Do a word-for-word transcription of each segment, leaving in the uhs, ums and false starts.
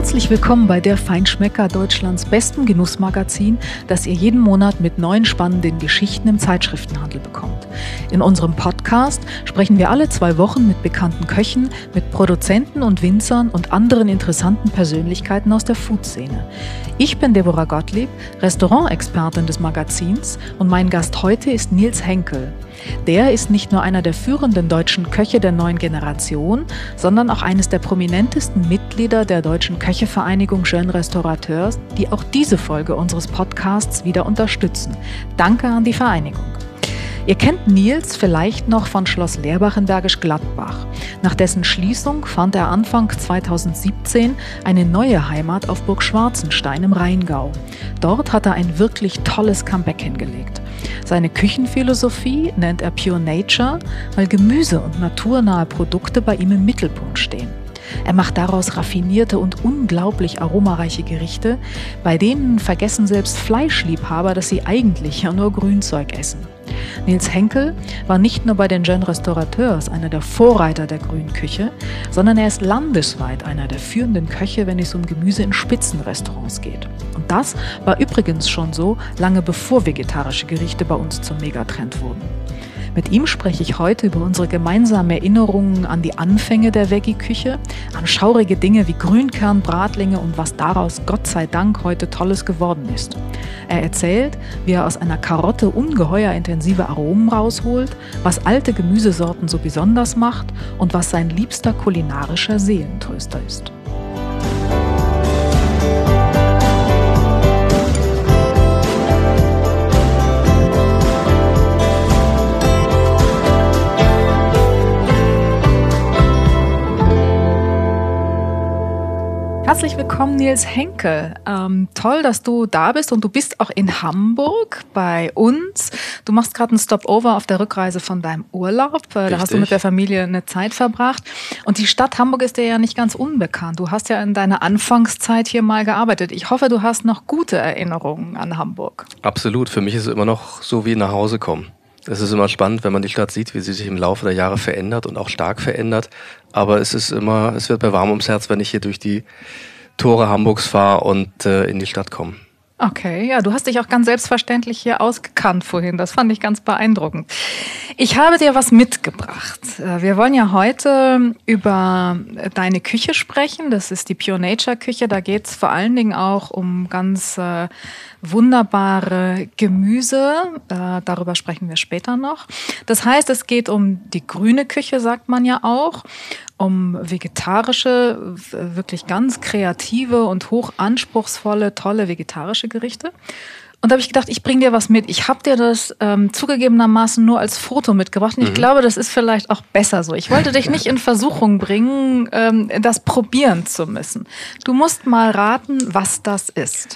Herzlich willkommen bei der Feinschmecker, Deutschlands bestem Genussmagazin, das ihr jeden Monat mit neuen spannenden Geschichten im Zeitschriftenhandel bekommt. In unserem Podcast sprechen wir alle zwei Wochen mit bekannten Köchen, mit Produzenten und Winzern und anderen interessanten Persönlichkeiten aus der Food-Szene. Ich bin Deborah Gottlieb, Restaurantexpertin des Magazins, und mein Gast heute ist Nils Henkel. Der ist nicht nur einer der führenden deutschen Köche der neuen Generation, sondern auch eines der prominentesten Mitglieder der Deutschen Köchevereinigung Jeunes Restaurateurs, die auch diese Folge unseres Podcasts wieder unterstützen. Danke an die Vereinigung. Ihr kennt Nils vielleicht noch von Schloss Lerbach in Bergisch Gladbach. Nach dessen Schließung fand er Anfang zweitausendsiebzehn eine neue Heimat auf Burg Schwarzenstein im Rheingau. Dort hat er ein wirklich tolles Comeback hingelegt. Seine Küchenphilosophie nennt er Pure Nature, weil Gemüse und naturnahe Produkte bei ihm im Mittelpunkt stehen. Er macht daraus raffinierte und unglaublich aromareiche Gerichte, bei denen vergessen selbst Fleischliebhaber, dass sie eigentlich ja nur Grünzeug essen. Nils Henkel war nicht nur bei den Jeunes Restaurateurs einer der Vorreiter der grünen Küche, sondern er ist landesweit einer der führenden Köche, wenn es um Gemüse in Spitzenrestaurants geht. Und das war übrigens schon so, lange bevor vegetarische Gerichte bei uns zum Megatrend wurden. Mit ihm spreche ich heute über unsere gemeinsamen Erinnerungen an die Anfänge der Veggie-Küche, an schaurige Dinge wie Grünkernbratlinge und was daraus Gott sei Dank heute Tolles geworden ist. Er erzählt, wie er aus einer Karotte ungeheuer intensive Aromen rausholt, was alte Gemüsesorten so besonders macht und was sein liebster kulinarischer Seelentröster ist. Herzlich willkommen, Nils Henkel. Ähm, toll, dass du da bist, und du bist auch in Hamburg bei uns. Du machst gerade einen Stopover auf der Rückreise von deinem Urlaub. Äh, da hast du mit der Familie eine Zeit verbracht. Und die Stadt Hamburg ist dir ja nicht ganz unbekannt. Du hast ja in deiner Anfangszeit hier mal gearbeitet. Ich hoffe, du hast noch gute Erinnerungen an Hamburg. Absolut. Für mich ist es immer noch so wie nach Hause kommen. Es ist immer spannend, wenn man die Stadt sieht, wie sie sich im Laufe der Jahre verändert und auch stark verändert. Aber es ist immer, es wird mir warm ums Herz, wenn ich hier durch die Tore Hamburgs fahre und äh, in die Stadt komme. Okay, ja, du hast dich auch ganz selbstverständlich hier ausgekannt vorhin. Das fand ich ganz beeindruckend. Ich habe dir was mitgebracht. Wir wollen ja heute über deine Küche sprechen. Das ist die Pure Nature Küche. Da geht es vor allen Dingen auch um ganz äh, wunderbare Gemüse. Äh, darüber sprechen wir später noch. Das heißt, es geht um die grüne Küche, sagt man ja auch. Um vegetarische, wirklich ganz kreative und hoch anspruchsvolle, tolle vegetarische Gerichte. Und da habe ich gedacht, ich bringe dir was mit. Ich habe dir das ähm, zugegebenermaßen nur als Foto mitgebracht. Und ich mhm. glaube, das ist vielleicht auch besser so. Ich wollte dich nicht in Versuchung bringen, ähm, das probieren zu müssen. Du musst mal raten, was das ist.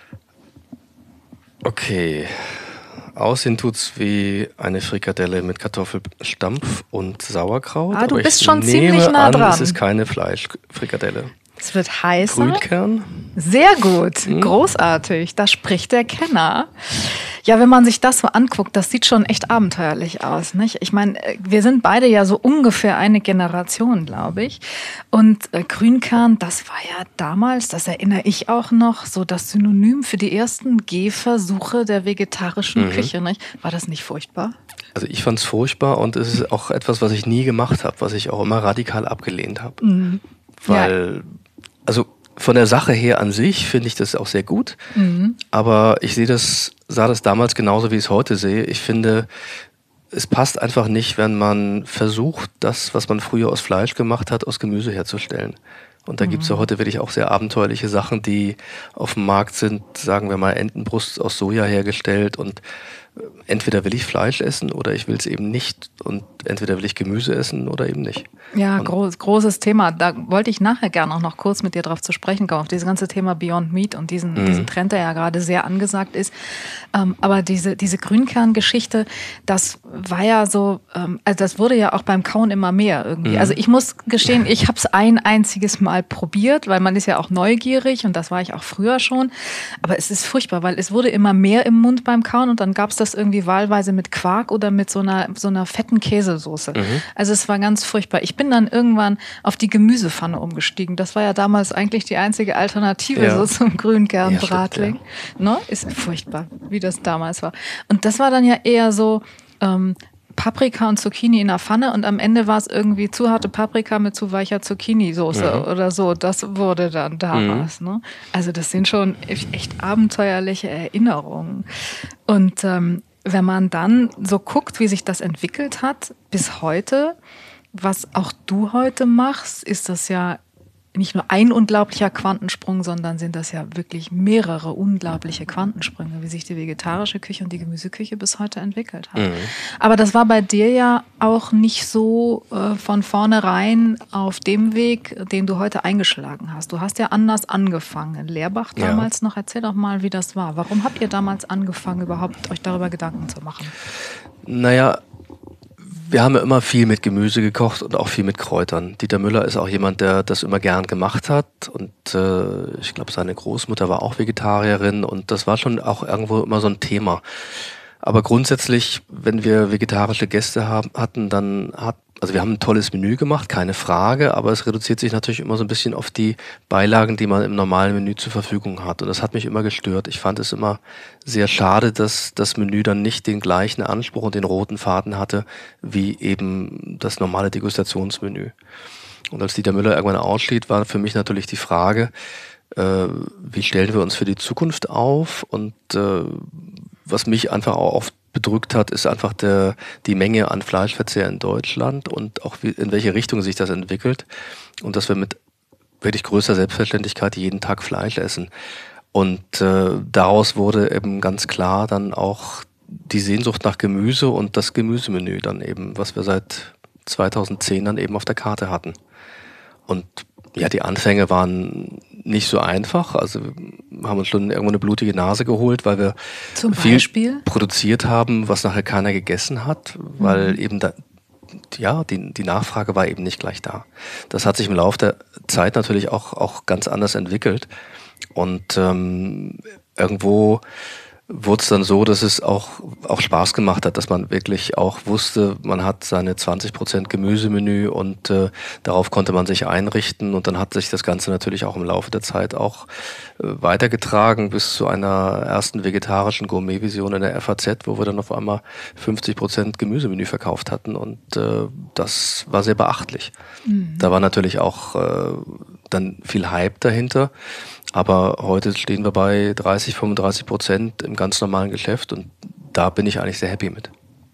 Okay. Aussehen tut's wie eine Frikadelle mit Kartoffelstampf und Sauerkraut. Ah, du aber bist ich schon ziemlich nah an, dran. Es ist keine Fleischfrikadelle. Es wird heißer. Grünkern. Sehr gut, hm. großartig. Da spricht der Kenner. Ja, wenn man sich das so anguckt, das sieht schon echt abenteuerlich aus, nicht? Ich meine, wir sind beide ja so ungefähr eine Generation, glaube ich. Und äh, Grünkern, das war ja damals, das erinnere ich auch noch, so das Synonym für die ersten Gehversuche der vegetarischen mhm. Küche, nicht? War das nicht furchtbar? Also ich fand es furchtbar, und es ist auch etwas, was ich nie gemacht habe, was ich auch immer radikal abgelehnt habe. Mhm. Weil, ja. also von der Sache her an sich finde ich das auch sehr gut, mhm. aber ich sehe das, sah das damals genauso, wie ich es heute sehe. Ich finde, es passt einfach nicht, wenn man versucht, das, was man früher aus Fleisch gemacht hat, aus Gemüse herzustellen. Und da mhm. gibt es ja heute wirklich auch sehr abenteuerliche Sachen, die auf dem Markt sind, sagen wir mal Entenbrust aus Soja hergestellt, und entweder will ich Fleisch essen oder ich will es eben nicht, und entweder will ich Gemüse essen oder eben nicht. Ja, groß, großes Thema. Da wollte ich nachher gerne auch noch kurz mit dir drauf zu sprechen kommen, auf dieses ganze Thema Beyond Meat und diesen, mhm. diesen Trend, der ja gerade sehr angesagt ist. Ähm, aber diese, diese Grünkerngeschichte, das war ja so, ähm, also das wurde ja auch beim Kauen immer mehr irgendwie. Mhm. Also ich muss gestehen, ich habe es ein einziges Mal probiert, weil man ist ja auch neugierig, und das war ich auch früher schon. Aber es ist furchtbar, weil es wurde immer mehr im Mund beim Kauen, und dann gab es das das irgendwie wahlweise mit Quark oder mit so einer, so einer fetten Käsesoße. Mhm. Also es war ganz furchtbar. Ich bin dann irgendwann auf die Gemüsepfanne umgestiegen. Das war ja damals eigentlich die einzige Alternative ja. so zum Grünkernbratling. Ja, ne? Ist furchtbar, wie das damals war. Und das war dann ja eher so ähm, Paprika und Zucchini in der Pfanne und am Ende war es irgendwie zu harte Paprika mit zu weicher Zucchini-Soße mhm. oder so. Das wurde dann daraus. Mhm. Ne? Also das sind schon echt abenteuerliche Erinnerungen. Und ähm, wenn man dann so guckt, wie sich das entwickelt hat bis heute, was auch du heute machst, ist das ja nicht nur ein unglaublicher Quantensprung, sondern sind das ja wirklich mehrere unglaubliche Quantensprünge, wie sich die vegetarische Küche und die Gemüseküche bis heute entwickelt haben. Mhm. Aber das war bei dir ja auch nicht so äh, von vornherein auf dem Weg, den du heute eingeschlagen hast. Du hast ja anders angefangen. In Lehrbach damals ja. noch. Erzähl doch mal, wie das war. Warum habt ihr damals angefangen, überhaupt euch darüber Gedanken zu machen? Naja, wir haben ja immer viel mit Gemüse gekocht und auch viel mit Kräutern. Dieter Müller ist auch jemand, der das immer gern gemacht hat und äh, ich glaube, seine Großmutter war auch Vegetarierin und das war schon auch irgendwo immer so ein Thema. Aber grundsätzlich, wenn wir vegetarische Gäste haben, hatten, dann hat, also wir haben ein tolles Menü gemacht, keine Frage, aber es reduziert sich natürlich immer so ein bisschen auf die Beilagen, die man im normalen Menü zur Verfügung hat. Und das hat mich immer gestört. Ich fand es immer sehr schade, dass das Menü dann nicht den gleichen Anspruch und den roten Faden hatte, wie eben das normale Degustationsmenü. Und als Dieter Müller irgendwann ausschied, war für mich natürlich die Frage, äh, wie stellen wir uns für die Zukunft auf? Und äh, was mich einfach auch oft bedrückt hat, ist einfach der, die Menge an Fleischverzehr in Deutschland und auch wie, in welche Richtung sich das entwickelt und dass wir mit wirklich größter Selbstverständlichkeit jeden Tag Fleisch essen. Und äh, daraus wurde eben ganz klar dann auch die Sehnsucht nach Gemüse und das Gemüsemenü dann eben, was wir seit zweitausendzehn dann eben auf der Karte hatten. Und ja, die Anfänge waren nicht so einfach. Also wir haben uns schon irgendwo eine blutige Nase geholt, weil wir Zum viel Beispiel? produziert haben, was nachher keiner gegessen hat, weil mhm. eben da, ja, die, die Nachfrage war eben nicht gleich da. Das hat sich im Laufe der Zeit natürlich auch, auch ganz anders entwickelt. Und ähm, irgendwo wurde es dann so, dass es auch, auch Spaß gemacht hat, dass man wirklich auch wusste, man hat seine zwanzig Prozent Gemüsemenü und äh, darauf konnte man sich einrichten und dann hat sich das Ganze natürlich auch im Laufe der Zeit auch äh, weitergetragen bis zu einer ersten vegetarischen Gourmet-Vision in der F A Z, wo wir dann auf einmal fünfzig Prozent Gemüsemenü verkauft hatten und äh, das war sehr beachtlich. Mhm. Da war natürlich auch äh, dann viel Hype dahinter. Aber heute stehen wir bei dreißig, fünfunddreißig Prozent im ganz normalen Geschäft und da bin ich eigentlich sehr happy mit.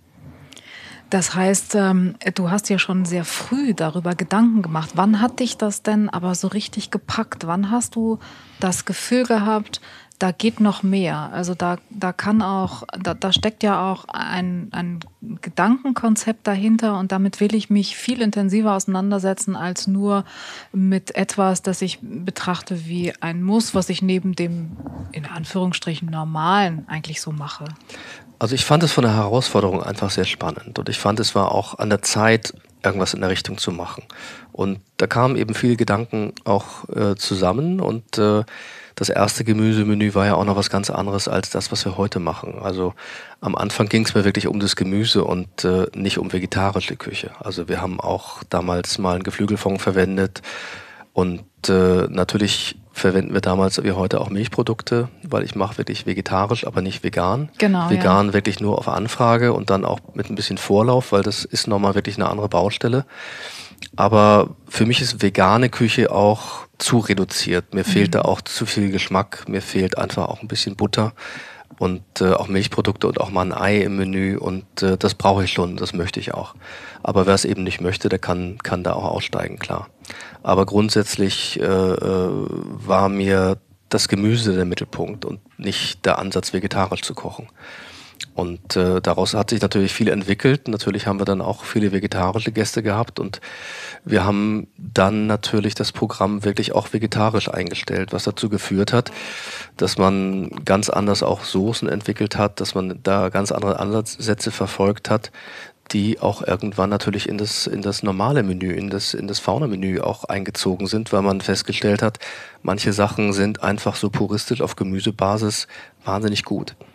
Das heißt, ähm, du hast ja schon sehr früh darüber Gedanken gemacht. Wann hat dich das denn aber so richtig gepackt? Wann hast du das Gefühl gehabt, da geht noch mehr? Also da, da kann auch, da, da steckt ja auch ein, ein Gedankenkonzept dahinter und damit will ich mich viel intensiver auseinandersetzen als nur mit etwas, das ich betrachte wie ein Muss, was ich neben dem, in Anführungsstrichen, Normalen eigentlich so mache. Also ich fand es von der Herausforderung einfach sehr spannend und ich fand, es war auch an der Zeit, irgendwas in der Richtung zu machen. Und da kamen eben viele Gedanken auch äh, zusammen und äh, das erste Gemüsemenü war ja auch noch was ganz anderes als das, was wir heute machen. Also am Anfang ging es mir wirklich um das Gemüse und äh, nicht um vegetarische Küche. Also wir haben auch damals mal einen Geflügelfond verwendet und äh, natürlich verwenden wir damals wie heute auch Milchprodukte, weil ich mache wirklich vegetarisch, aber nicht vegan. Genau, vegan ja. wirklich nur auf Anfrage und dann auch mit ein bisschen Vorlauf, weil das ist nochmal wirklich eine andere Baustelle. Aber für mich ist vegane Küche auch zu reduziert. Mir mhm. fehlt da auch zu viel Geschmack. Mir fehlt einfach auch ein bisschen Butter und äh, auch Milchprodukte und auch mal ein Ei im Menü. Und äh, das brauche ich schon, das möchte ich auch. Aber wer es eben nicht möchte, der kann, kann da auch aussteigen, klar. Aber grundsätzlich äh, äh, war mir das Gemüse der Mittelpunkt und nicht der Ansatz, vegetarisch zu kochen. Und äh, daraus hat sich natürlich viel entwickelt. Natürlich haben wir dann auch viele vegetarische Gäste gehabt und wir haben dann natürlich das Programm wirklich auch vegetarisch eingestellt, was dazu geführt hat, dass man ganz anders auch Soßen entwickelt hat, dass man da ganz andere Ansatzsätze verfolgt hat, die auch irgendwann natürlich in das, in das normale Menü, in das, in das Fauna-Menü auch eingezogen sind, weil man festgestellt hat, manche Sachen sind einfach so puristisch auf Gemüsebasis wahnsinnig gut.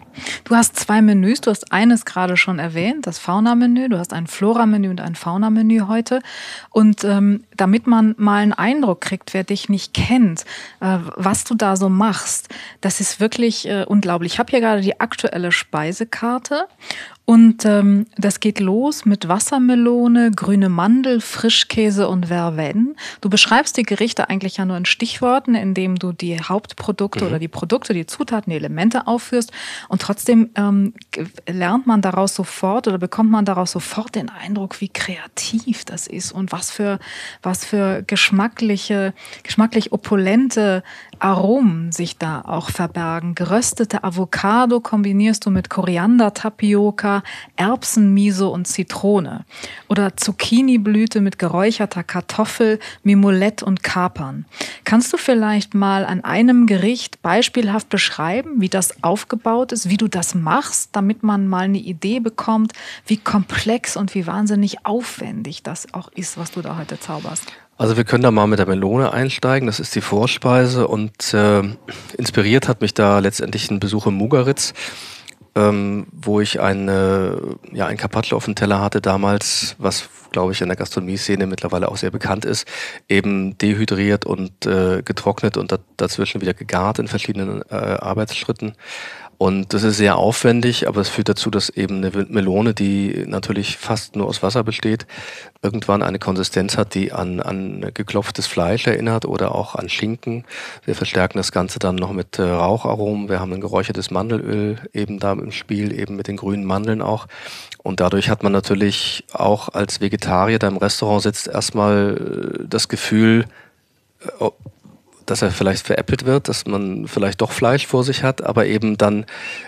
Du hast zwei Menüs. Du hast eines gerade schon erwähnt, das Fauna-Menü. Du hast ein Flora-Menü und ein Fauna-Menü heute. Und ähm, damit man mal einen Eindruck kriegt, wer dich nicht kennt, äh, was du da so machst, das ist wirklich äh, unglaublich. Ich habe hier gerade die aktuelle Speisekarte. Und ähm, das geht los mit Wassermelone, grüne Mandel, Frischkäse und Verveine. Du beschreibst die Gerichte eigentlich ja nur in Stichworten, indem du die Hauptprodukte mhm. oder die Produkte, die Zutaten, die Elemente aufführst. Und trotzdem ähm, lernt man daraus sofort oder bekommt man daraus sofort den Eindruck, wie kreativ das ist und was für, was für geschmackliche, geschmacklich opulente Aromen sich da auch verbergen. Geröstete Avocado kombinierst du mit Koriander, Tapioca, Erbsenmiso und Zitrone. Oder Zucchiniblüte mit geräucherter Kartoffel, Mimolette und Kapern. Kannst du vielleicht mal an einem Gericht beispielhaft beschreiben, wie das aufgebaut ist, wie du das machst, damit man mal eine Idee bekommt, wie komplex und wie wahnsinnig aufwendig das auch ist, was du da heute zauberst? Also wir können da mal mit der Melone einsteigen, das ist die Vorspeise und äh, inspiriert hat mich da letztendlich ein Besuch im Mugaritz, ähm, wo ich eine, ja, ein Carpaccio auf dem Teller hatte damals, was glaube ich in der Gastronomie-Szene mittlerweile auch sehr bekannt ist, eben dehydriert und äh, getrocknet und da, dazwischen wieder gegart in verschiedenen äh, Arbeitsschritten. Und das ist sehr aufwendig, aber es führt dazu, dass eben eine Melone, die natürlich fast nur aus Wasser besteht, irgendwann eine Konsistenz hat, die an, an geklopftes Fleisch erinnert oder auch an Schinken. Wir verstärken das Ganze dann noch mit äh, Raucharomen. Wir haben ein geräuchertes Mandelöl eben da im Spiel, eben mit den grünen Mandeln auch. Und dadurch hat man natürlich auch als Vegetarier, der im Restaurant sitzt, erstmal das Gefühl, äh, dass er vielleicht veräppelt wird, dass man vielleicht doch Fleisch vor sich hat, aber eben dann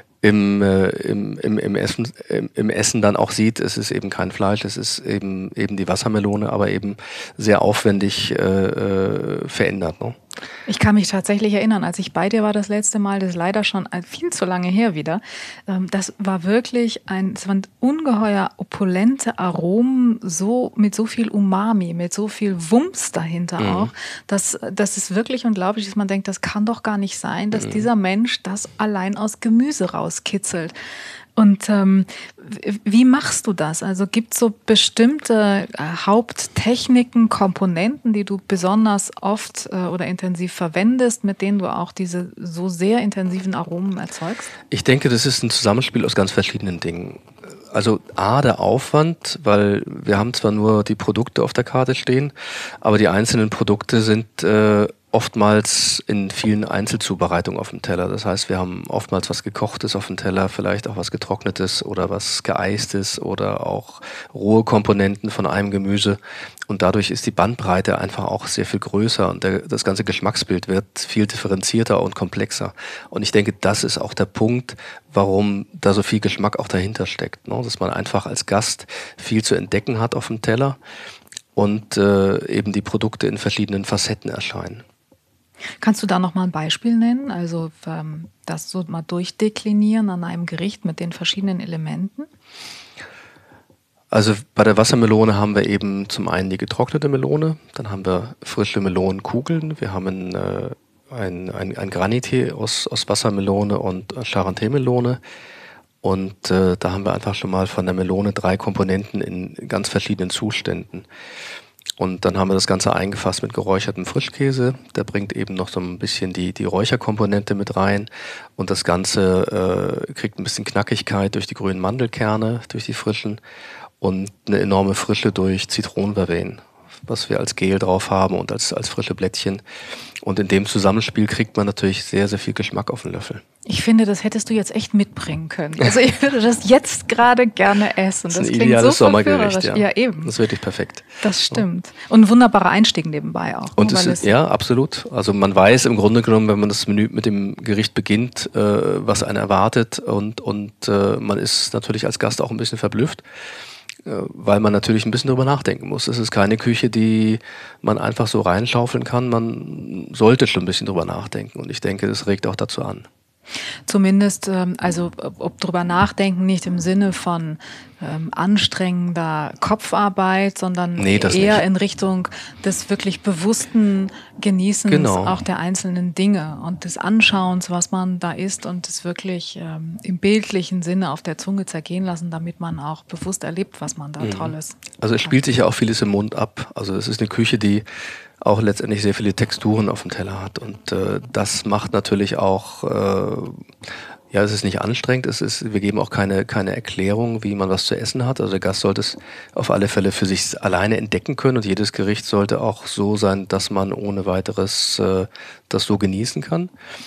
im, äh, im, im, im, Essen, im, im Essen dann auch sieht, es ist eben kein Fleisch, es ist eben, eben die Wassermelone, aber eben sehr aufwendig äh, äh, verändert. Ne? Ich kann mich tatsächlich erinnern, als ich bei dir war das letzte Mal, das ist leider schon viel zu lange her wieder, das war wirklich ein, es waren ungeheuer opulente Aromen, so, mit so viel Umami, mit so viel Wumms dahinter mhm. auch, dass, dass es wirklich unglaublich ist, man denkt, das kann doch gar nicht sein, dass mhm. dieser Mensch das allein aus Gemüse rauskitzelt. Und ähm, wie machst du das? Also gibt es so bestimmte äh, Haupttechniken, Komponenten, die du besonders oft äh, oder intensiv verwendest, mit denen du auch diese so sehr intensiven Aromen erzeugst? Ich denke, das ist ein Zusammenspiel aus ganz verschiedenen Dingen. Also A, der Aufwand, weil wir haben zwar nur die Produkte auf der Karte stehen, aber die einzelnen Produkte sind äh, oftmals in vielen Einzelzubereitungen auf dem Teller. Das heißt, wir haben oftmals was Gekochtes auf dem Teller, vielleicht auch was Getrocknetes oder was Geeistes oder auch rohe Komponenten von einem Gemüse. Und dadurch ist die Bandbreite einfach auch sehr viel größer und der, das ganze Geschmacksbild wird viel differenzierter und komplexer. Und ich denke, das ist auch der Punkt, warum da so viel Geschmack auch dahinter steckt, ne? Dass man einfach als Gast viel zu entdecken hat auf dem Teller und äh, eben die Produkte in verschiedenen Facetten erscheinen. Kannst du da noch mal ein Beispiel nennen? Also ähm, das so mal durchdeklinieren an einem Gericht mit den verschiedenen Elementen? Also bei der Wassermelone haben wir eben zum einen die getrocknete Melone, dann haben wir frische Melonenkugeln, wir haben ein, äh, ein, ein, ein Granité aus, aus Wassermelone und Charentais-Melone. Und äh, da haben wir einfach schon mal von der Melone drei Komponenten in ganz verschiedenen Zuständen. Und dann haben wir das Ganze eingefasst mit geräuchertem Frischkäse. Der bringt eben noch so ein bisschen die, die Räucherkomponente mit rein. Und das Ganze äh, kriegt ein bisschen Knackigkeit durch die grünen Mandelkerne, durch die frischen. Und eine enorme Frische durch Zitronenverveine, was wir als Gel drauf haben und als, als frische Blättchen. Und in dem Zusammenspiel kriegt man natürlich sehr, sehr viel Geschmack auf den Löffel. Ich finde, das hättest du jetzt echt mitbringen können. Also ich würde das jetzt gerade gerne essen. Das, das ist ein klingt ideales so Sommergericht, ja. Ja, eben. Das ist wirklich perfekt. Das stimmt. Und ein wunderbarer Einstieg nebenbei auch. Und es ist, ja, absolut. Also man weiß im Grunde genommen, wenn man das Menü mit dem Gericht beginnt, äh, was einen erwartet. Und, und äh, man ist natürlich als Gast auch ein bisschen verblüfft, weil man natürlich ein bisschen drüber nachdenken muss. Es ist keine Küche, die man einfach so reinschaufeln kann. Man sollte schon ein bisschen drüber nachdenken und ich denke, das regt auch dazu an. Zumindest, ähm, also ob drüber nachdenken, nicht im Sinne von ähm, anstrengender Kopfarbeit, sondern Nee, das eher nicht. in Richtung des wirklich bewussten Genießens Genau. auch der einzelnen Dinge und des Anschauens, was man da isst und es wirklich ähm, im bildlichen Sinne auf der Zunge zergehen lassen, damit man auch bewusst erlebt, was man da Mhm. Tolles Also es spielt sich ja auch vieles im Mund ab. Also es ist eine Küche, die auch letztendlich sehr viele Texturen auf dem Teller hat. Und äh, das macht natürlich auch, äh, ja, es ist nicht anstrengend, es ist, wir geben auch keine, keine Erklärung, wie man was zu essen hat. Also der Gast sollte es auf alle Fälle für sich alleine entdecken können und jedes Gericht sollte auch so sein, dass man ohne weiteres äh, das so genießen kann.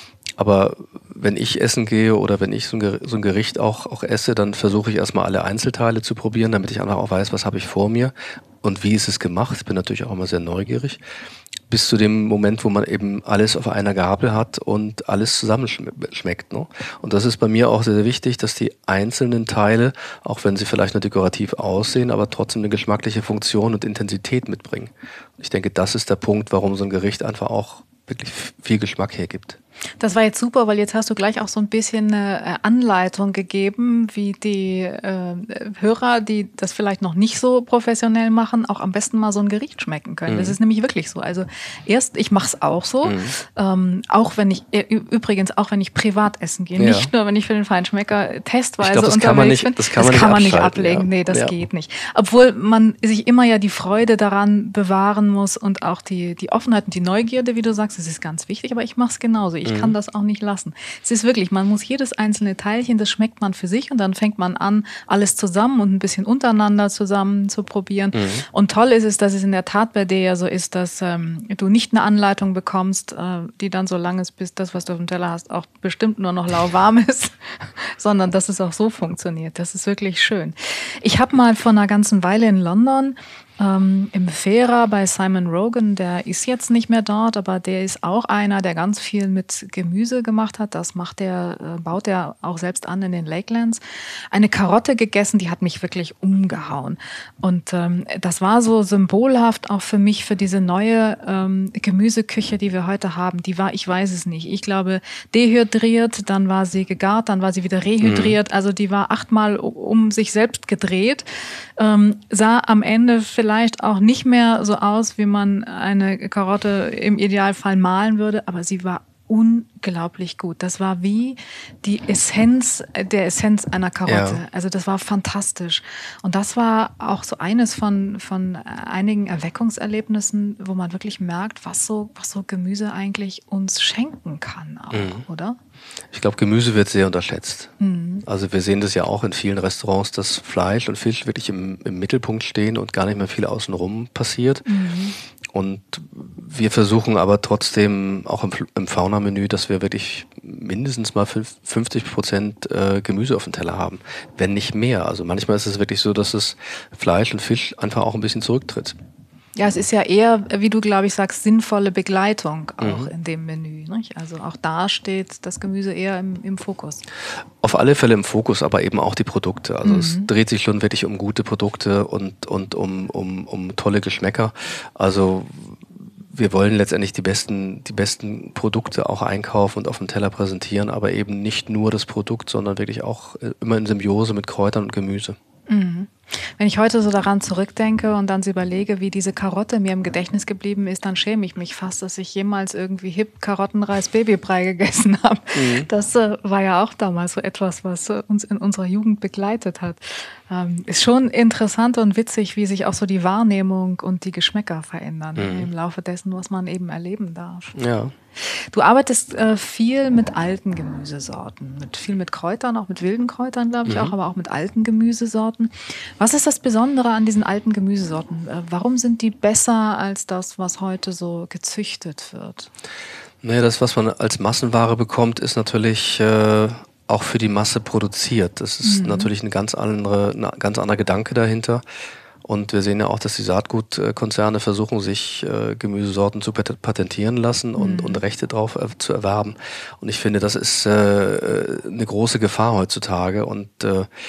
Aber wenn ich essen gehe oder wenn ich so ein, Ger- so ein Gericht auch, auch esse, dann versuche ich erstmal alle Einzelteile zu probieren, damit ich einfach auch weiß, was habe ich vor mir und wie ist es gemacht. Ich bin natürlich auch immer sehr neugierig. Bis zu dem Moment, wo man eben alles auf einer Gabel hat und alles zusammenschmeckt. Ne? Und das ist bei mir auch sehr, sehr wichtig, dass die einzelnen Teile, auch wenn sie vielleicht nur dekorativ aussehen, aber trotzdem eine geschmackliche Funktion und Intensität mitbringen. Ich denke, das ist der Punkt, warum so ein Gericht einfach auch wirklich viel Geschmack hergibt. Das war jetzt super, weil jetzt hast du gleich auch so ein bisschen eine Anleitung gegeben, wie die äh, Hörer, die das vielleicht noch nicht so professionell machen, auch am besten mal so ein Gericht schmecken können. Mhm. Das ist nämlich wirklich so. Also erst, ich mache es auch so, mhm. ähm, auch wenn ich, äh, übrigens auch wenn ich privat essen gehe, ja. nicht nur, wenn ich für den Feinschmecker testweise ich glaub, das unterwegs kann man nicht, bin. Das kann das man, kann nicht, man nicht ablegen. Ja. Nee, das ja. geht nicht. Obwohl man sich immer ja die Freude daran bewahren muss und auch die, die Offenheit und die Neugierde, wie du sagst, das ist ganz wichtig, aber ich mache es genauso. Ich mhm. kann das auch nicht lassen. Es ist wirklich, man muss jedes einzelne Teilchen, das schmeckt man für sich und dann fängt man an, alles zusammen und ein bisschen untereinander zusammen zu probieren. Mhm. Und toll ist es, dass es in der Tat bei dir ja so ist, dass ähm, du nicht eine Anleitung bekommst, äh, die dann so lang ist, bis das, was du auf dem Teller hast, auch bestimmt nur noch lauwarm ist, sondern dass es auch so funktioniert. Das ist wirklich schön. Ich habe mal vor einer ganzen Weile in London Ähm, im Fera bei Simon Rogan, der ist jetzt nicht mehr dort, aber der ist auch einer, der ganz viel mit Gemüse gemacht hat. Das macht er, äh, baut er auch selbst an in den Lakelands. Eine Karotte gegessen, die hat mich wirklich umgehauen. Und ähm, das war so symbolhaft auch für mich, für diese neue ähm, Gemüseküche, die wir heute haben. Die war, ich weiß es nicht, ich glaube dehydriert, dann war sie gegart, dann war sie wieder rehydriert. Mhm. Also die war achtmal um sich selbst gedreht, ähm, sah am Ende vielleicht auch nicht mehr so aus, wie man eine Karotte im Idealfall malen würde, aber sie war unglaublich gut. Das war wie die Essenz der Essenz einer Karotte. Ja. Also das war fantastisch. Und das war auch so eines von, von einigen Erweckungserlebnissen, wo man wirklich merkt, was so, was so Gemüse eigentlich uns schenken kann auch, mhm. oder? Ich glaube, Gemüse wird sehr unterschätzt. Mhm. Also wir sehen das ja auch in vielen Restaurants, dass Fleisch und Fisch wirklich im, im Mittelpunkt stehen und gar nicht mehr viel außenrum passiert. Mhm. Und wir versuchen aber trotzdem auch im, im Fauna-Menü, dass wir wirklich mindestens mal fünfzig Prozent äh, Gemüse auf dem Teller haben, wenn nicht mehr. Also manchmal ist es wirklich so, dass das Fleisch und Fisch einfach auch ein bisschen zurücktritt. Ja, es ist ja eher, wie du, glaube ich, sagst, sinnvolle Begleitung auch mhm. in dem Menü. Nicht? Also auch da steht das Gemüse eher im, im Fokus. Auf alle Fälle im Fokus, aber eben auch die Produkte. Also mhm. es dreht sich schon wirklich um gute Produkte und, und um, um, um tolle Geschmäcker. Also wir wollen letztendlich die besten, die besten Produkte auch einkaufen und auf dem Teller präsentieren, aber eben nicht nur das Produkt, sondern wirklich auch immer in Symbiose mit Kräutern und Gemüse. Mhm. Wenn ich heute so daran zurückdenke und dann so überlege, wie diese Karotte mir im Gedächtnis geblieben ist, dann schäme ich mich fast, dass ich jemals irgendwie hip Karottenreis-Babybrei gegessen habe. Mhm. Das äh, war ja auch damals so etwas, was äh, uns in unserer Jugend begleitet hat. Ähm, ist schon interessant und witzig, wie sich auch so die Wahrnehmung und die Geschmäcker verändern mhm. im Laufe dessen, was man eben erleben darf. Ja. Du arbeitest äh, viel mit alten Gemüsesorten, mit viel mit Kräutern, auch mit wilden Kräutern, glaube ich, mhm. auch, aber auch mit alten Gemüsesorten. Was ist das Besondere an diesen alten Gemüsesorten? Äh, warum sind die besser als das, was heute so gezüchtet wird? Naja, das, was man als Massenware bekommt, ist natürlich äh, auch für die Masse produziert. Das ist mhm. natürlich ein ganz andere, ein ganz anderer Gedanke dahinter. Und wir sehen ja auch, dass die Saatgutkonzerne versuchen, sich äh, Gemüsesorten zu patentieren lassen und, mhm. und Rechte drauf äh, zu erwerben. Und ich finde, das ist äh, eine große Gefahr heutzutage. Und äh,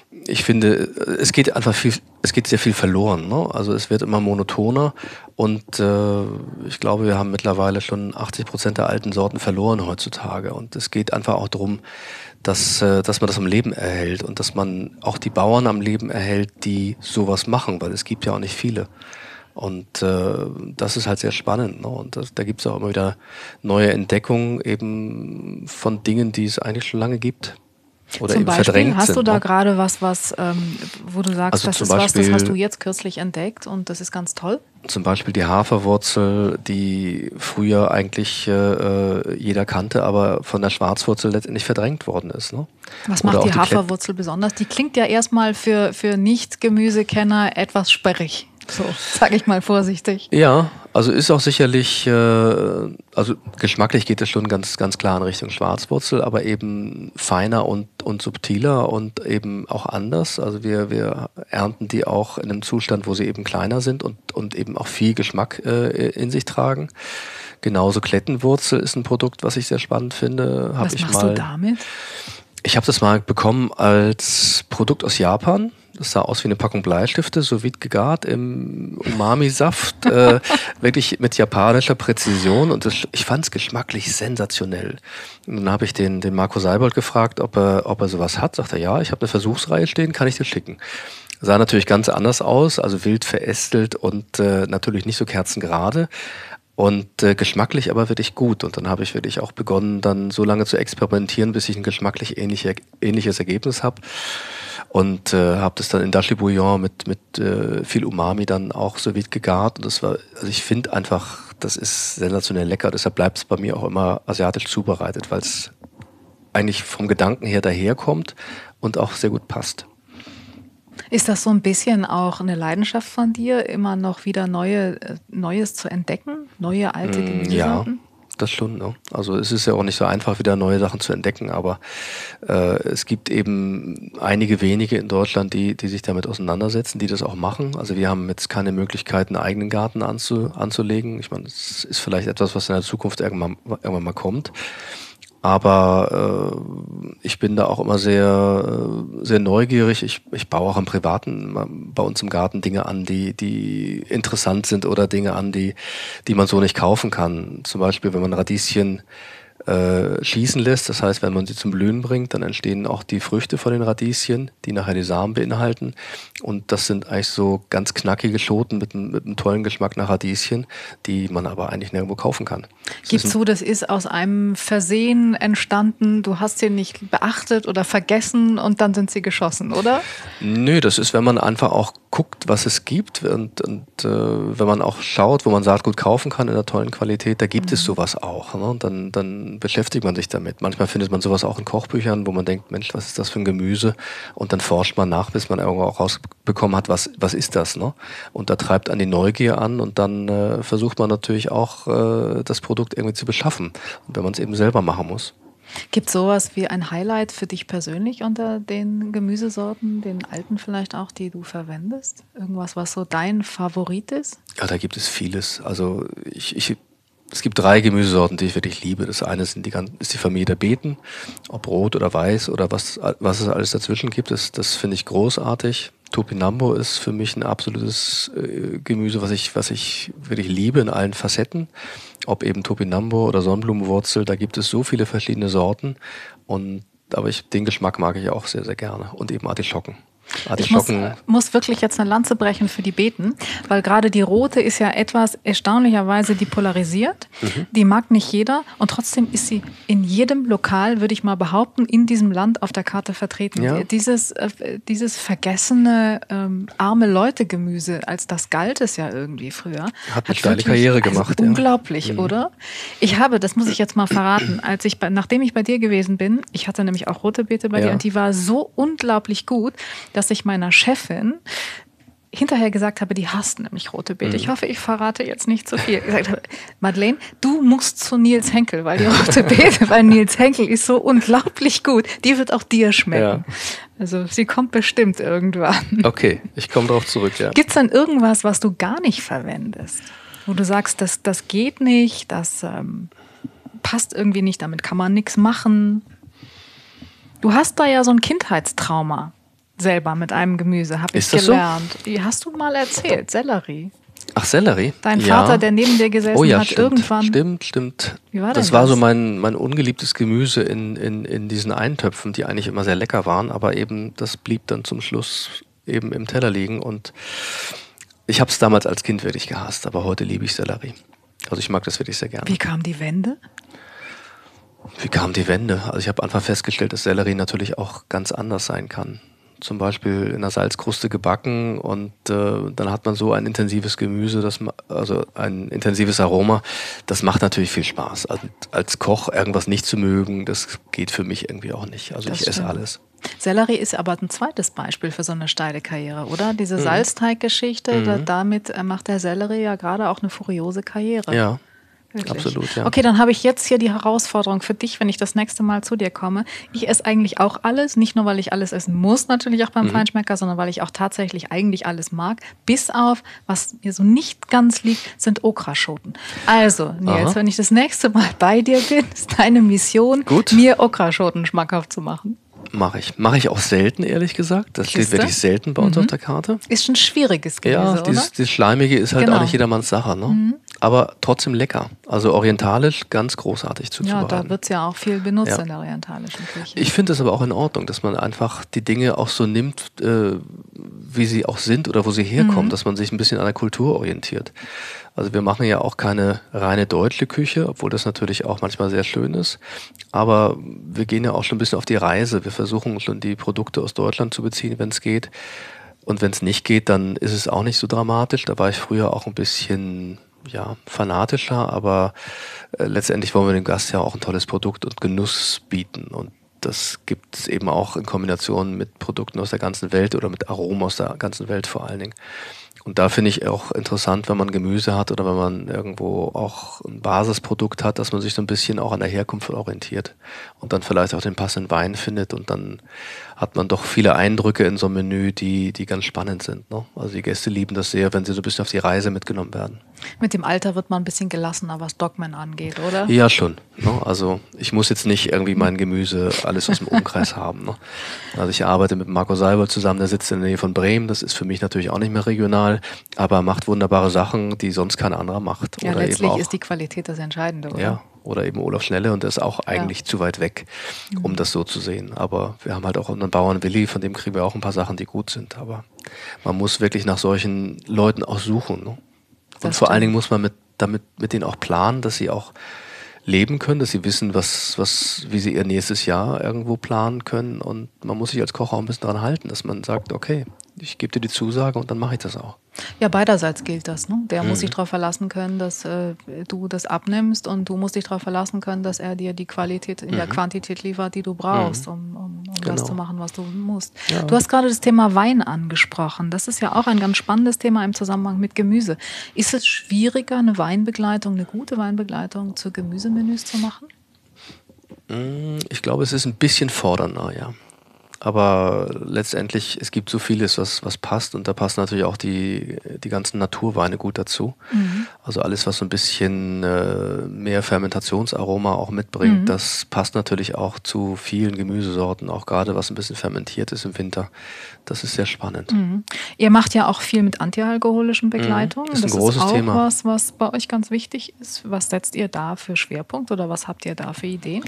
ich finde, es geht einfach viel, es geht sehr viel verloren. Ne? Also es wird immer monotoner und äh, ich glaube, wir haben mittlerweile schon achtzig Prozent der alten Sorten verloren heutzutage. Und es geht einfach auch darum, dass, äh, dass man das am Leben erhält und dass man auch die Bauern am Leben erhält, die sowas machen, weil es gibt ja auch nicht viele. Und äh, das ist halt sehr spannend. Ne? Und das, da gibt es auch immer wieder neue Entdeckungen eben von Dingen, die es eigentlich schon lange gibt. Oder zum eben Beispiel, verdrängt hast sind, du da ne? gerade was, was ähm, wo du sagst, Also das zum ist was, das Beispiel- hast du jetzt kürzlich entdeckt und das ist ganz toll? Zum Beispiel die Haferwurzel, die früher eigentlich äh, jeder kannte, aber von der Schwarzwurzel letztendlich verdrängt worden ist. Ne? Was Oder macht auch die die Klett- Haferwurzel besonders? Die klingt ja erstmal für, für Nicht-Gemüsekenner etwas sperrig. So, sage ich mal vorsichtig. Ja, also ist auch sicherlich, äh, also geschmacklich geht es schon ganz, ganz klar in Richtung Schwarzwurzel, aber eben feiner und, und subtiler und eben auch anders. Also wir, wir ernten die auch in einem Zustand, wo sie eben kleiner sind und, und eben auch viel Geschmack äh, in sich tragen. Genauso Klettenwurzel ist ein Produkt, was ich sehr spannend finde. Hab Was ich machst mal, du damit? Ich habe das mal bekommen als Produkt aus Japan. Das sah aus wie eine Packung Bleistifte, so vide gegart im Umami-Saft, äh, wirklich mit japanischer Präzision und das, ich fand es geschmacklich sensationell. Und dann habe ich den, den Marco Seibold gefragt, ob er, ob er sowas hat. Sagt er, ja, ich habe eine Versuchsreihe stehen, kann ich dir schicken. Sah natürlich ganz anders aus, also wild verästelt und äh, natürlich nicht so kerzengerade. Und äh, geschmacklich aber wirklich gut. Und dann habe ich wirklich auch begonnen, dann so lange zu experimentieren, bis ich ein geschmacklich ähnliche, ähnliches Ergebnis habe. Und äh, habe das dann in Dashi Bouillon mit, mit äh, viel Umami dann auch so vide gegart. Und das war, also ich finde einfach, das ist sensationell lecker. Deshalb bleibt es bei mir auch immer asiatisch zubereitet, weil es eigentlich vom Gedanken her daherkommt und auch sehr gut passt. Ist das so ein bisschen auch eine Leidenschaft von dir, immer noch wieder neue, äh, Neues zu entdecken? Neue, alte Mm, Gemüsesorten? Ja, das schon. Ne? Also es ist ja auch nicht so einfach, wieder neue Sachen zu entdecken, aber äh, es gibt eben einige wenige in Deutschland, die, die sich damit auseinandersetzen, die das auch machen. Also wir haben jetzt keine Möglichkeit, einen eigenen Garten anzu, anzulegen. Ich meine, das ist vielleicht etwas, was in der Zukunft irgendwann, irgendwann mal kommt. Aber äh, ich bin da auch immer sehr, äh, sehr neugierig. Ich, ich baue auch im Privaten bei uns im Garten Dinge an, die, die interessant sind oder Dinge an, die, die man so nicht kaufen kann. Zum Beispiel, wenn man Radieschen äh, schießen lässt, das heißt, wenn man sie zum Blühen bringt, dann entstehen auch die Früchte von den Radieschen, die nachher die Samen beinhalten. Und das sind eigentlich so ganz knackige Schoten mit, mit einem tollen Geschmack nach Radieschen, die man aber eigentlich nirgendwo kaufen kann. Gib zu, das ist aus einem Versehen entstanden, du hast sie nicht beachtet oder vergessen und dann sind sie geschossen, oder? Nö, das ist, wenn man einfach auch guckt, was es gibt und, und äh, wenn man auch schaut, wo man Saatgut kaufen kann in einer tollen Qualität, da gibt mhm. es sowas auch. Ne? Und dann, dann beschäftigt man sich damit. Manchmal findet man sowas auch in Kochbüchern, wo man denkt, Mensch, was ist das für ein Gemüse? Und dann forscht man nach, bis man irgendwo auch rausbekommen hat, was, was ist das? Ne? Und da treibt an die Neugier an und dann äh, versucht man natürlich auch, äh, das Produkt irgendwie zu beschaffen. Und wenn man es eben selber machen muss. Gibt es sowas wie ein Highlight für dich persönlich unter den Gemüsesorten, den alten vielleicht auch, die du verwendest? Irgendwas, was so dein Favorit ist? Ja, da gibt es vieles. Also ich, ich, es gibt drei Gemüsesorten, die ich wirklich liebe. Das eine sind die, ist die Familie der Beeten, ob rot oder weiß oder was, was es alles dazwischen gibt. Das, das finde ich großartig. Topinambo ist für mich ein absolutes äh, Gemüse, was ich, was ich wirklich liebe in allen Facetten. Ob eben Topinambo oder Sonnenblumenwurzel, da gibt es so viele verschiedene Sorten. Und, aber ich, den Geschmack mag ich auch sehr, sehr gerne. Und eben Artischocken. Ich muss, muss wirklich jetzt eine Lanze brechen für die Beeten, weil gerade die rote ist ja etwas erstaunlicherweise depolarisiert. Mhm. Die mag nicht jeder und trotzdem ist sie in jedem Lokal, würde ich mal behaupten, in diesem Land auf der Karte vertreten. Ja. Dieses, äh, dieses vergessene ähm, arme Leute-Gemüse, als das galt es ja irgendwie früher. Hat eine steile Karriere gemacht. Also ja. Unglaublich, mhm. oder? Ich habe, das muss ich jetzt mal verraten, als ich bei, nachdem ich bei dir gewesen bin, ich hatte nämlich auch rote Beete bei ja. dir und die war so unglaublich gut, dass ich meiner Chefin hinterher gesagt habe, die hasst nämlich rote Beete. Mhm. Ich hoffe, ich verrate jetzt nicht zu viel. Ich gesagt habe, Madeleine, du musst zu Nils Henkel, weil die rote Beete bei Nils Henkel ist so unglaublich gut. Die wird auch dir schmecken. Ja. Also sie kommt bestimmt irgendwann. Okay, ich komme drauf zurück, ja. Gibt es dann irgendwas, was du gar nicht verwendest? Wo du sagst, das, das geht nicht, das ähm, passt irgendwie nicht, damit kann man nichts machen. Du hast da ja so ein Kindheitstrauma. selber mit einem Gemüse, habe ich Ist das gelernt. So? Hast du mal erzählt, Sellerie. Ach, Sellerie? Dein Vater, ja. der neben dir gesessen oh, ja, hat, stimmt, irgendwann... Stimmt, stimmt. Wie war das denn war das? so mein, mein ungeliebtes Gemüse in, in, in diesen Eintöpfen, die eigentlich immer sehr lecker waren, aber eben das blieb dann zum Schluss eben im Teller liegen und ich habe es damals als Kind wirklich gehasst, aber heute liebe ich Sellerie. Also ich mag das wirklich sehr gerne. Wie kam die Wende? Wie kam die Wende? Also ich habe einfach festgestellt, dass Sellerie natürlich auch ganz anders sein kann. Zum Beispiel in einer Salzkruste gebacken und äh, dann hat man so ein intensives Gemüse, das ma- also ein intensives Aroma. Das macht natürlich viel Spaß. Also als Koch irgendwas nicht zu mögen, das geht für mich irgendwie auch nicht. Also Das ich esse stimmt. alles. Sellerie ist aber ein zweites Beispiel für so eine steile Karriere, oder? Diese Mhm. Salzteiggeschichte, Mhm. da, damit äh, macht der Sellerie ja gerade auch eine furiose Karriere. Ja, Wirklich. absolut, ja. Okay, dann habe ich jetzt hier die Herausforderung für dich, wenn ich das nächste Mal zu dir komme. Ich esse eigentlich auch alles, nicht nur, weil ich alles essen muss, natürlich auch beim Mhm. Feinschmecker, sondern weil ich auch tatsächlich eigentlich alles mag. Bis auf, was mir so nicht ganz liegt, sind Okraschoten. Also, Nils, Aha. wenn ich das nächste Mal bei dir bin, ist deine Mission, Gut. mir Okraschoten schmackhaft zu machen. Mache ich. Mache ich auch selten, ehrlich gesagt. Das steht Siehste? wirklich selten bei uns Mhm. auf der Karte. Ist schon ein schwieriges Gemüse, Ja, oder? dieses, dieses Schleimige ist halt Genau. auch nicht jedermanns Sache, ne? Aber trotzdem lecker. Also orientalisch ganz großartig Ja, zuzubereiten. da wird es ja auch viel benutzt Ja. in der orientalischen Küche. Ich finde es aber auch in Ordnung, dass man einfach die Dinge auch so nimmt, äh, wie sie auch sind oder wo sie herkommen, Mhm. dass man sich ein bisschen an der Kultur orientiert. Also wir machen ja auch keine reine deutsche Küche, obwohl das natürlich auch manchmal sehr schön ist. Aber wir gehen ja auch schon ein bisschen auf die Reise. Wir versuchen schon die Produkte aus Deutschland zu beziehen, wenn es geht. Und wenn es nicht geht, dann ist es auch nicht so dramatisch. Da war ich früher auch ein bisschen ja, fanatischer, aber äh, letztendlich wollen wir dem Gast ja auch ein tolles Produkt und Genuss bieten. Und das gibt es eben auch in Kombination mit Produkten aus der ganzen Welt oder mit Aromen aus der ganzen Welt vor allen Dingen. Und da finde ich auch interessant, wenn man Gemüse hat oder wenn man irgendwo auch ein Basisprodukt hat, dass man sich so ein bisschen auch an der Herkunft orientiert und dann vielleicht auch den passenden Wein findet und dann hat man doch viele Eindrücke in so einem Menü, die, die ganz spannend sind. Ne? Also die Gäste lieben das sehr, wenn sie so ein bisschen auf die Reise mitgenommen werden. Mit dem Alter wird man ein bisschen gelassener, was Dogmen angeht, oder? Ja, schon. Ne? Also ich muss jetzt nicht irgendwie mein Gemüse alles aus dem Umkreis haben. Ne? Also ich arbeite mit Marco Seibold zusammen, der sitzt in der Nähe von Bremen. Das ist für mich natürlich auch nicht mehr regional, aber macht wunderbare Sachen, die sonst kein anderer macht. Ja, Oder letztlich eben auch, ist die Qualität das Entscheidende, oder? ja, oder eben Olaf Schnelle und der ist auch eigentlich Ja. zu weit weg, um das so zu sehen. Aber wir haben halt auch unseren Bauern Willi, von dem kriegen wir auch ein paar Sachen, die gut sind. Aber man muss wirklich nach solchen Leuten auch suchen. Ne? Und Das vor allen stimmt. Dingen muss man mit, damit, mit denen auch planen, dass sie auch leben können, dass sie wissen, was, was, wie sie ihr nächstes Jahr irgendwo planen können. Und man muss sich als Koch auch ein bisschen daran halten, dass man sagt, okay, ich gebe dir die Zusage und dann mache ich das auch. Ja, beiderseits gilt das. Ne? Der muss Mhm. sich darauf verlassen können, dass äh, du das abnimmst und du musst dich darauf verlassen können, dass er dir die Qualität in der Quantität liefert, die du brauchst, um, um, um das Genau. zu machen, was du musst. Ja. Du hast gerade das Thema Wein angesprochen. Das ist ja auch ein ganz spannendes Thema im Zusammenhang mit Gemüse. Ist es schwieriger, eine Weinbegleitung, eine gute Weinbegleitung zu Gemüsemenüs zu machen? Mm, Ich glaube, es ist ein bisschen fordernder, ja. Aber letztendlich, es gibt so vieles, was, was passt und da passen natürlich auch die, die ganzen Naturweine gut dazu. Also alles, was so ein bisschen äh, mehr Fermentationsaroma auch mitbringt, das passt natürlich auch zu vielen Gemüsesorten, auch gerade was ein bisschen fermentiert ist im Winter. Das ist sehr spannend. Mhm. Ihr macht ja auch viel mit antialkoholischen Begleitungen. Mhm. Ist ein das großes ist auch Thema. was, was bei euch ganz wichtig ist. Was setzt ihr da für Schwerpunkt oder was habt ihr da für Ideen?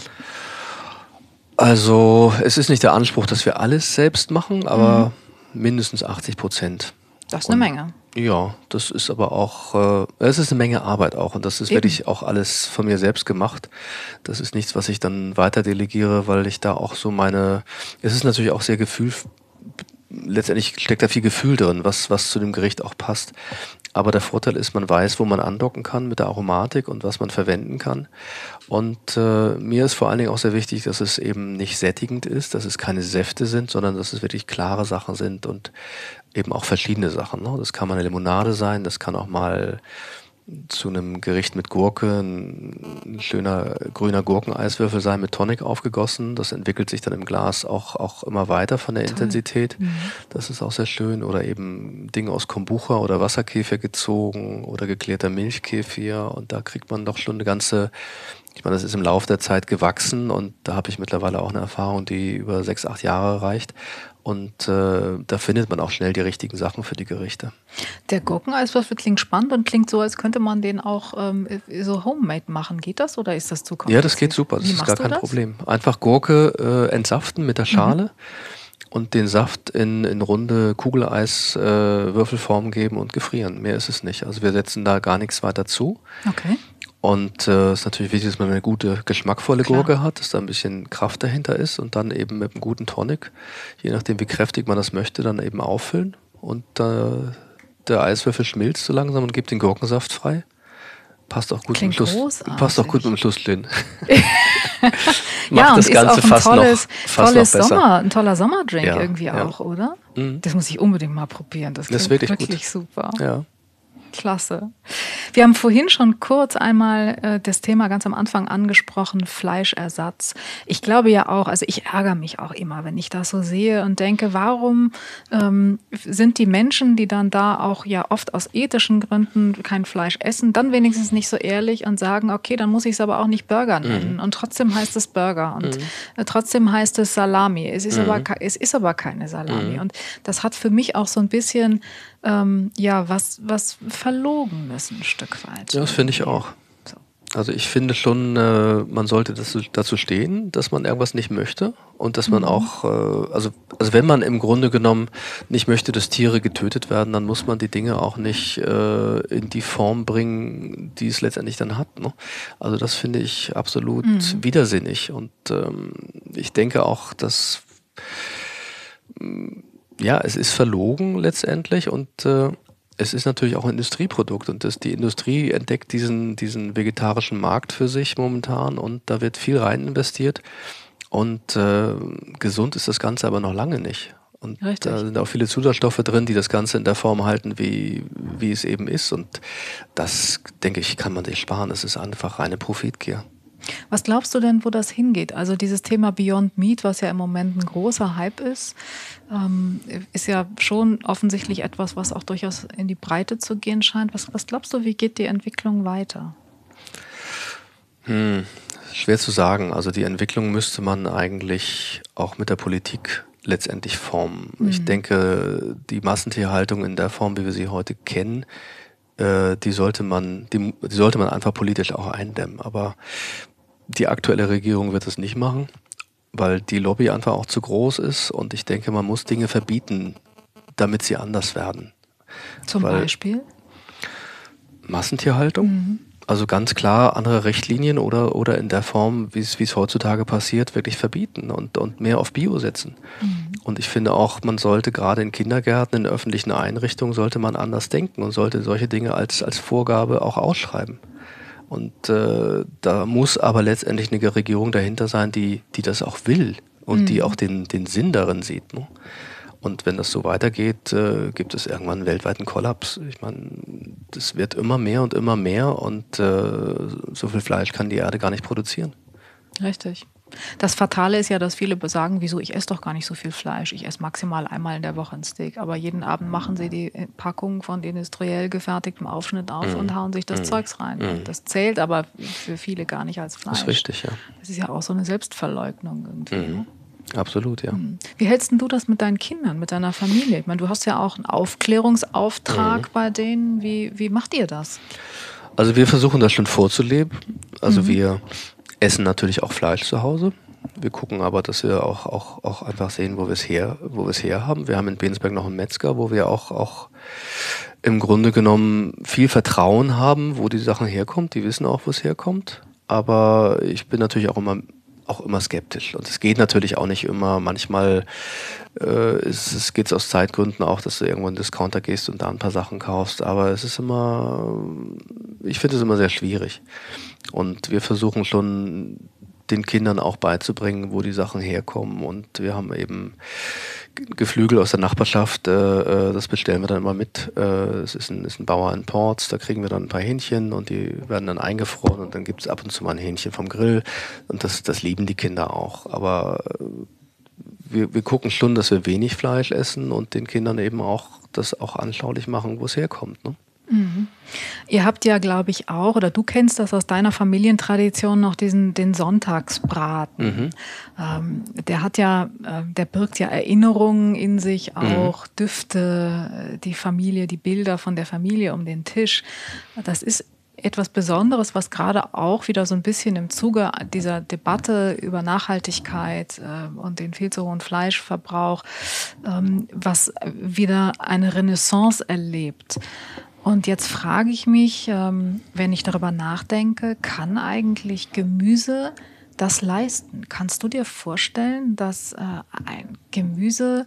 Also es ist nicht der Anspruch, dass wir alles selbst machen, aber mindestens achtzig Prozent. Das ist eine Menge. Ja, das ist aber auch, äh, es ist eine Menge Arbeit auch und das ist Eben. wirklich auch alles von mir selbst gemacht. Das ist nichts, was ich dann weiter delegiere, weil ich da auch so meine, es ist natürlich auch sehr Gefühl, letztendlich steckt da viel Gefühl drin, was, was zu dem Gericht auch passt. Aber der Vorteil ist, man weiß, wo man andocken kann mit der Aromatik und was man verwenden kann. Und äh, mir ist vor allen Dingen auch sehr wichtig, dass es eben nicht sättigend ist, dass es keine Säfte sind, sondern dass es wirklich klare Sachen sind und eben auch verschiedene Sachen. Ne? Das kann mal eine Limonade sein, das kann auch mal zu einem Gericht mit Gurke ein schöner grüner Gurkeneiswürfel sein mit Tonic aufgegossen. Das entwickelt sich dann im Glas auch, auch immer weiter von der Intensität. Das ist auch sehr schön. Oder eben Dinge aus Kombucha oder Wasserkefir gezogen oder geklärter Milchkefir. Und da kriegt man doch schon eine ganze, ich meine, das ist im Laufe der Zeit gewachsen und da habe ich mittlerweile auch eine Erfahrung, die über sechs, acht Jahre reicht. Und äh, da findet man auch schnell die richtigen Sachen für die Gerichte. Der Gurkeneiswürfel klingt spannend und klingt so, als könnte man den auch ähm, so homemade machen. Geht das oder ist das zu kompliziert? Ja, das geht super. Das Wie ist gar kein das? Problem. Einfach Gurke äh, entsaften mit der Schale. Mhm. Und den Saft in, in runde Kugeleis-Würfelform äh, geben und gefrieren. Mehr ist es nicht. Also wir setzen da gar nichts weiter zu. Okay. Und es äh, ist natürlich wichtig, dass man eine gute, geschmackvolle Klar. Gurke hat, dass da ein bisschen Kraft dahinter ist und dann eben mit einem guten Tonic, je nachdem wie kräftig man das möchte, dann eben auffüllen. Und äh, der Eiswürfel schmilzt so langsam und gibt den Gurkensaft frei. Passt auch gut Klingt mit dem Schluss. Großartig. Passt auch gut mit dem Schlusslin. Ja, Macht das und Ganze ist auch ein fast tolles, noch, fast tolles noch besser. Sommer, ein toller Sommerdrink Ja, irgendwie ja. auch, oder? Mhm. Das muss ich unbedingt mal probieren. Das klingt Das ist wirklich, wirklich gut. super. Ja. Klasse. Wir haben vorhin schon kurz einmal äh, das Thema ganz am Anfang angesprochen, Fleischersatz. Ich glaube ja auch, also ich ärgere mich auch immer, wenn ich das so sehe und denke, warum ähm, sind die Menschen, die dann da auch ja oft aus ethischen Gründen kein Fleisch essen, dann wenigstens nicht so ehrlich und sagen, okay, dann muss ich es aber auch nicht Burger nennen. Mhm. Und trotzdem heißt es Burger und mhm. äh, trotzdem heißt es Salami. Es ist, mhm. aber, es ist aber keine Salami. Mhm. Und das hat für mich auch so ein bisschen Ähm, ja, was, was Verlogenes ein Stück weit. Ja, das finde ich auch. So. Also ich finde schon, äh, man sollte das, dazu stehen, dass man irgendwas nicht möchte und dass man mhm. auch, äh, also, also wenn man im Grunde genommen nicht möchte, dass Tiere getötet werden, dann muss man die Dinge auch nicht äh, in die Form bringen, die es letztendlich dann hat. Ne? Also das finde ich absolut mhm. widersinnig und ähm, ich denke auch, dass ja, es ist verlogen letztendlich und äh, es ist natürlich auch ein Industrieprodukt und das, die Industrie entdeckt diesen, diesen vegetarischen Markt für sich momentan und da wird viel rein investiert und äh, gesund ist das Ganze aber noch lange nicht. Und Richtig. Da sind auch viele Zusatzstoffe drin, die das Ganze in der Form halten, wie, wie es eben ist und das, denke ich, kann man sich sparen. Es ist einfach reine Profitgier. Was glaubst du denn, wo das hingeht? Also dieses Thema Beyond Meat, was ja im Moment ein großer Hype ist, ähm, ist ja schon offensichtlich etwas, was auch durchaus in die Breite zu gehen scheint. Was, was glaubst du, wie geht die Entwicklung weiter? Hm, schwer zu sagen. Also die Entwicklung müsste man eigentlich auch mit der Politik letztendlich formen. Mhm. Ich denke, die Massentierhaltung in der Form, wie wir sie heute kennen, äh, die sollte man, die, die sollte man einfach politisch auch eindämmen. Aber die aktuelle Regierung wird es nicht machen, weil die Lobby einfach auch zu groß ist und ich denke, man muss Dinge verbieten, damit sie anders werden. Zum weil Beispiel? Massentierhaltung, mhm. also ganz klar andere Richtlinien oder, oder in der Form, wie es, wie es heutzutage passiert, wirklich verbieten und, und mehr auf Bio setzen. Mhm. Und ich finde auch, man sollte gerade in Kindergärten, in öffentlichen Einrichtungen, sollte man anders denken und sollte solche Dinge als, als Vorgabe auch ausschreiben. Und äh, da muss aber letztendlich eine Regierung dahinter sein, die, die das auch will und mhm. die auch den, den Sinn darin sieht. Ne? Und wenn das so weitergeht, äh, gibt es irgendwann einen weltweiten Kollaps. Ich meine, das wird immer mehr und immer mehr und äh, so viel Fleisch kann die Erde gar nicht produzieren. Richtig. Das Fatale ist ja, dass viele sagen, wieso, ich esse doch gar nicht so viel Fleisch. Ich esse maximal einmal in der Woche ein Steak. Aber jeden Abend machen sie die Packung von industriell gefertigtem Aufschnitt auf mm. und hauen sich das mm. Zeugs rein. Mm. Und das zählt aber für viele gar nicht als Fleisch. Das ist richtig, ja. Das ist ja auch so eine Selbstverleugnung irgendwie. Mm. Ne? Absolut, ja. Wie hältst denn du das mit deinen Kindern, mit deiner Familie? Ich meine, du hast ja auch einen Aufklärungsauftrag mm. bei denen. Wie, wie macht ihr das? Also wir versuchen das schon vorzuleben. Also mm. wir essen natürlich auch Fleisch zu Hause. Wir gucken aber, dass wir auch, auch, auch einfach sehen, wo wir es her, wo wir es her haben. Wir haben in Bensberg noch einen Metzger, wo wir auch, auch im Grunde genommen viel Vertrauen haben, wo die Sachen herkommt. Die wissen auch, wo es herkommt. Aber ich bin natürlich auch immer, auch immer skeptisch. Und es geht natürlich auch nicht immer. Manchmal äh, es, es geht es aus Zeitgründen auch, dass du irgendwo in den Discounter gehst und da ein paar Sachen kaufst. Aber es ist immer, ich finde es immer sehr schwierig. Und wir versuchen schon den Kindern auch beizubringen, wo die Sachen herkommen. Und wir haben eben Geflügel aus der Nachbarschaft, äh, das bestellen wir dann immer mit. Äh, es ist ein, ist ein Bauer in Ports, da kriegen wir dann ein paar Hähnchen und die werden dann eingefroren und dann gibt es ab und zu mal ein Hähnchen vom Grill. Und das, das lieben die Kinder auch. Aber wir, wir gucken schon, dass wir wenig Fleisch essen und den Kindern eben auch das auch anschaulich machen, wo es herkommt. Ne? Mhm. Ihr habt ja, glaube ich, auch, oder du kennst das aus deiner Familientradition noch, diesen, den Sonntagsbraten. Mhm. Ähm, der hat ja, äh, der birgt ja Erinnerungen in sich, auch mhm. Düfte, die Familie, die Bilder von der Familie um den Tisch. Das ist etwas Besonderes, was gerade auch wieder so ein bisschen im Zuge dieser Debatte über Nachhaltigkeit äh, und den viel zu hohen Fleischverbrauch, ähm, was wieder eine Renaissance erlebt. Und jetzt frage ich mich, ähm, wenn ich darüber nachdenke, kann eigentlich Gemüse das leisten? Kannst du dir vorstellen, dass äh, ein Gemüse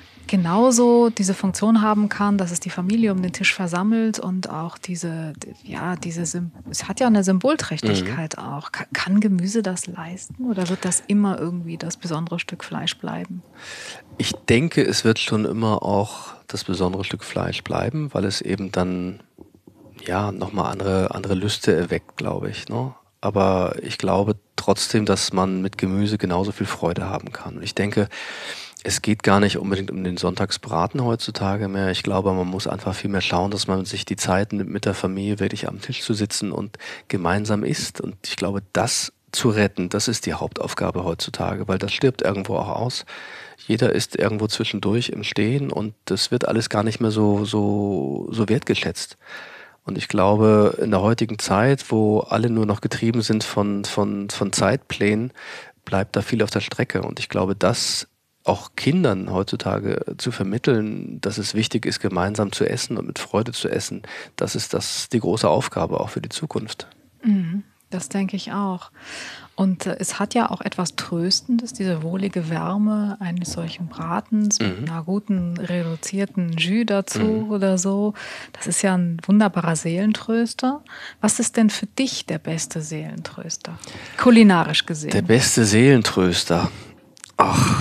genauso diese Funktion haben kann, dass es die Familie um den Tisch versammelt und auch diese, ja, diese, es hat ja eine Symbolträchtigkeit mhm. auch. Kann Gemüse das leisten oder wird das immer irgendwie das besondere Stück Fleisch bleiben? Ich denke, es wird schon immer auch das besondere Stück Fleisch bleiben, weil es eben dann ja nochmal andere, andere Lüste erweckt, glaube ich. Ne? Aber ich glaube trotzdem, dass man mit Gemüse genauso viel Freude haben kann. Und ich denke, es geht gar nicht unbedingt um den Sonntagsbraten heutzutage mehr. Ich glaube, man muss einfach viel mehr schauen, dass man sich die Zeit nimmt, mit der Familie wirklich am Tisch zu sitzen und gemeinsam isst. Und ich glaube, das zu retten, das ist die Hauptaufgabe heutzutage, weil das stirbt irgendwo auch aus. Jeder ist irgendwo zwischendurch im Stehen und das wird alles gar nicht mehr so, so, so wertgeschätzt. Und ich glaube, in der heutigen Zeit, wo alle nur noch getrieben sind von, von, von Zeitplänen, bleibt da viel auf der Strecke. Und ich glaube, das auch Kindern heutzutage zu vermitteln, dass es wichtig ist, gemeinsam zu essen und mit Freude zu essen, das ist das die große Aufgabe auch für die Zukunft. Mhm, das denke ich auch. Und äh, es hat ja auch etwas Tröstendes, diese wohlige Wärme eines solchen Bratens mit mhm. einer guten reduzierten Jus dazu mhm. oder so. Das ist ja ein wunderbarer Seelentröster. Was ist denn für dich der beste Seelentröster, kulinarisch gesehen? Der beste Seelentröster? Ach...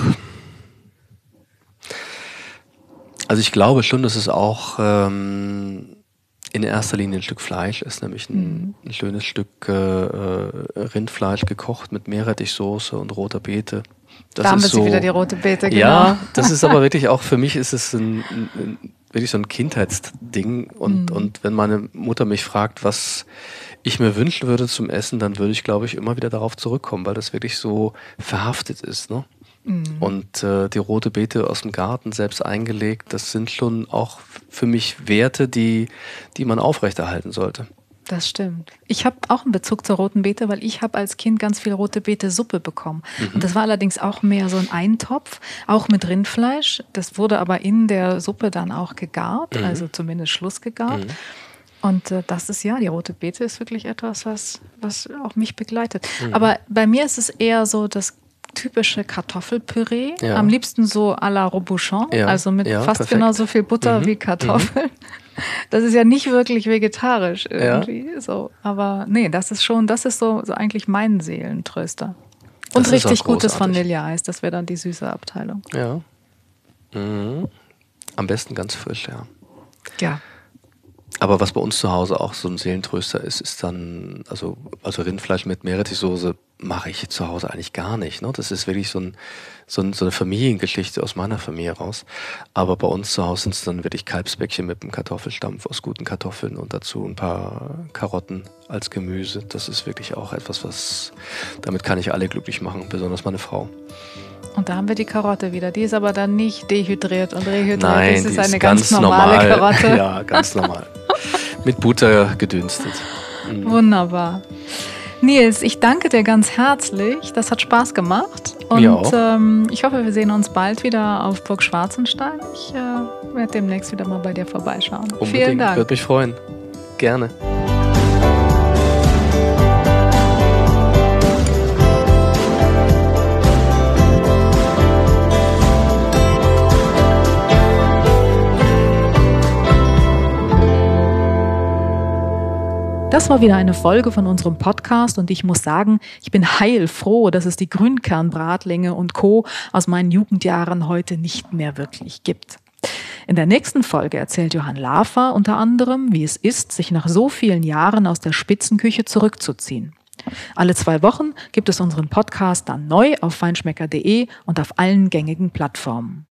Also ich glaube schon, dass es auch ähm, in erster Linie ein Stück Fleisch ist, nämlich ein, mhm. ein schönes Stück äh, Rindfleisch gekocht mit Meerrettichsoße und roter Beete. Das da haben wir so, wieder die rote Beete, genau. Ja, das ist aber wirklich auch, für mich ist es ein, ein, ein, wirklich so ein Kindheitsding. Und, mhm. und wenn meine Mutter mich fragt, was ich mir wünschen würde zum Essen, dann würde ich, glaube ich, immer wieder darauf zurückkommen, weil das wirklich so verhaftet ist, ne? Mhm. Und äh, die rote Beete aus dem Garten selbst eingelegt, das sind schon auch für mich Werte, die, die man aufrechterhalten sollte. Das stimmt. Ich habe auch einen Bezug zur roten Beete, weil ich habe als Kind ganz viel rote Beete-Suppe bekommen. Mhm. Und das war allerdings auch mehr so ein Eintopf, auch mit Rindfleisch. Das wurde aber in der Suppe dann auch gegart, mhm. also zumindest schlussgegart. Mhm. Und äh, das ist ja, die rote Beete ist wirklich etwas, was, was auch mich begleitet. Mhm. Aber bei mir ist es eher so, dass typische Kartoffelpüree, ja. am liebsten so à la Robuchon, ja. also mit ja, fast perfekt. Genauso viel Butter mhm. wie Kartoffeln. Mhm. Das ist ja nicht wirklich vegetarisch irgendwie, ja. so. Aber nee, das ist schon, das ist so, so eigentlich mein Seelentröster. Und das richtig gutes Vanilleeis, das wäre dann die süße Abteilung. Ja. Mhm. Am besten ganz frisch, ja. Ja. Aber was bei uns zu Hause auch so ein Seelentröster ist, ist dann, also, also Rindfleisch mit Meerrettichsoße mache ich zu Hause eigentlich gar nicht. Ne? Das ist wirklich so, ein, so, ein, so eine Familiengeschichte aus meiner Familie raus. Aber bei uns zu Hause sind es dann wirklich Kalbsbäckchen mit einem Kartoffelstampf aus guten Kartoffeln und dazu ein paar Karotten als Gemüse. Das ist wirklich auch etwas, was, damit kann ich alle glücklich machen, besonders meine Frau. Und da haben wir die Karotte wieder. Die ist aber dann nicht dehydriert und rehydriert. Nein, das ist die eine ist ganz, ganz normale normal. Karotte. Ja, ganz normal. Mit Butter gedünstet. Mhm. Wunderbar. Nils, ich danke dir ganz herzlich. Das hat Spaß gemacht. Und Mir auch. Ähm, ich hoffe, wir sehen uns bald wieder auf Burg Schwarzenstein. Ich äh, werde demnächst wieder mal bei dir vorbeischauen. Unbedingt. Vielen Dank. Würde mich freuen. Gerne. Das war wieder eine Folge von unserem Podcast und ich muss sagen, ich bin heilfroh, dass es die Grünkernbratlinge und Co. aus meinen Jugendjahren heute nicht mehr wirklich gibt. In der nächsten Folge erzählt Johann Lafer unter anderem, wie es ist, sich nach so vielen Jahren aus der Spitzenküche zurückzuziehen. Alle zwei Wochen gibt es unseren Podcast dann neu auf feinschmecker punkt de und auf allen gängigen Plattformen.